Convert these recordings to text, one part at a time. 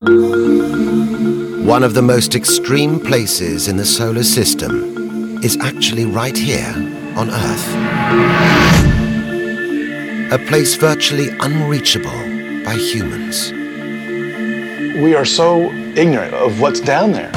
One of the most extreme places in the solar system is actually right here on Earth. A place virtually unreachable by humans. We are so ignorant of what's down there.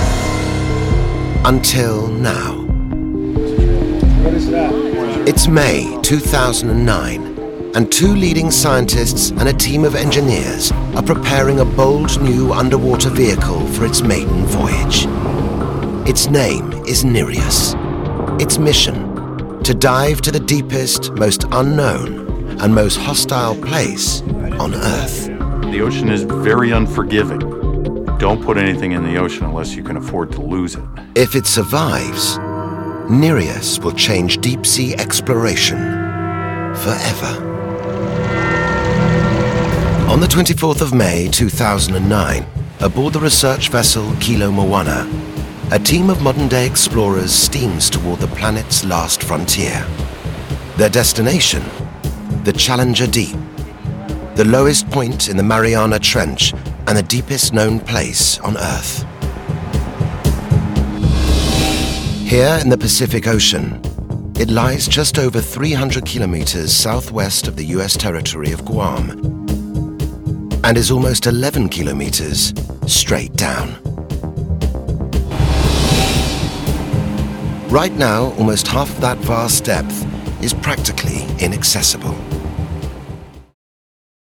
Until now. What is that? It's May 2009, and two leading scientists and a team of engineers are preparing a bold new underwater vehicle for its maiden voyage. Its name is Nereus. Its mission, to dive to the deepest, most unknown, and most hostile place on Earth. The ocean is very unforgiving. Don't put anything in the ocean unless you can afford to lose it. If it survives, Nereus will change deep-sea exploration forever. On the 24th of May 2009, aboard the research vessel Kilo Moana, a team of modern-day explorers steams toward the planet's last frontier. Their destination? The Challenger Deep, the lowest point in the Mariana Trench and the deepest known place on Earth. Here in the Pacific Ocean, it lies just over 300 kilometers southwest of the US territory of Guam and is almost 11 kilometers straight down. Right now, almost half of that vast depth is practically inaccessible.